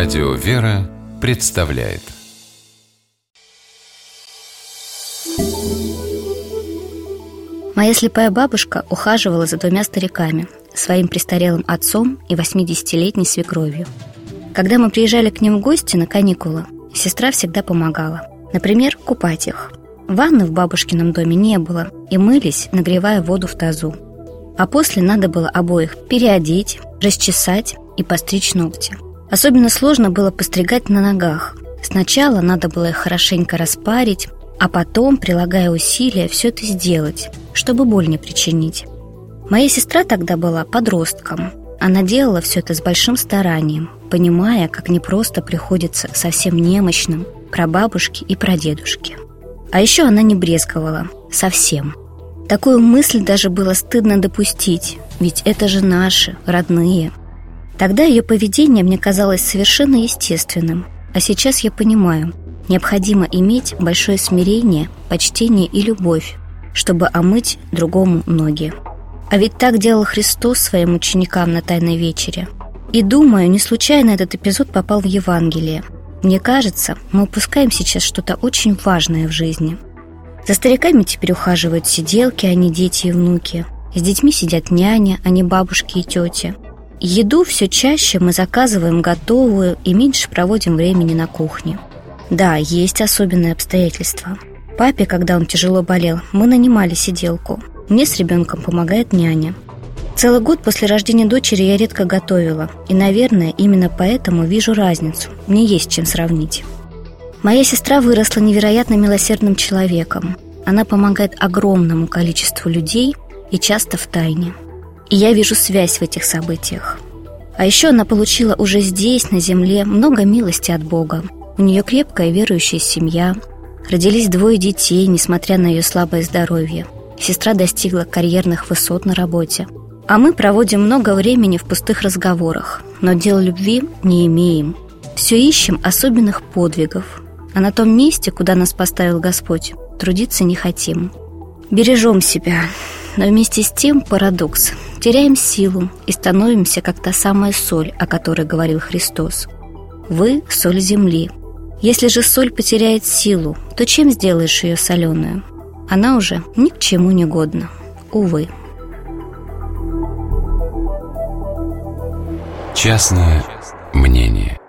Радио «Вера» представляет. Моя слепая бабушка ухаживала за двумя стариками, своим престарелым отцом и 80-летней свекровью. Когда мы приезжали к ним в гости на каникулы, сестра всегда помогала. Например, купать их. Ванны в бабушкином доме не было, и мылись, нагревая воду в тазу. А после надо было обоих переодеть, расчесать и постричь ногти. Особенно сложно было постригать на ногах. Сначала надо было их хорошенько распарить, а потом, прилагая усилия, все это сделать, чтобы боль не причинить. Моя сестра тогда была подростком. Она делала все это с большим старанием, понимая, как непросто приходится совсем немощным прабабушке и прадедушке. А еще она не брезговала. Совсем. Такую мысль даже было стыдно допустить, ведь это же наши, родные. Тогда ее поведение мне казалось совершенно естественным, а сейчас я понимаю, необходимо иметь большое смирение, почтение и любовь, чтобы омыть другому ноги. А ведь так делал Христос своим ученикам на Тайной вечере. И думаю, не случайно этот эпизод попал в Евангелие. Мне кажется, мы упускаем сейчас что-то очень важное в жизни. За стариками теперь ухаживают сиделки, а не дети и внуки. С детьми сидят няня, а не бабушки и тети. Еду все чаще мы заказываем готовую и меньше проводим времени на кухне. Да, есть особенные обстоятельства. Папе, когда он тяжело болел, мы нанимали сиделку. Мне с ребенком помогает няня. Целый год после рождения дочери я редко готовила. И, наверное, именно поэтому вижу разницу. Мне есть чем сравнить. Моя сестра выросла невероятно милосердным человеком. Она помогает огромному количеству людей и часто в тайне. И я вижу связь в этих событиях. А еще она получила уже здесь, на земле, много милости от Бога. У нее крепкая верующая семья. Родились 2 детей, несмотря на ее слабое здоровье. Сестра достигла карьерных высот на работе. А мы проводим много времени в пустых разговорах, но дел любви не имеем. Все ищем особенных подвигов. А на том месте, куда нас поставил Господь, трудиться не хотим. Бережем себя, но вместе с тем парадокс. Теряем силу и становимся как та самая соль, о которой говорил Христос. Вы – соль земли. Если же соль потеряет силу, то чем сделаешь ее соленую? Она уже ни к чему не годна. Увы. Частное мнение.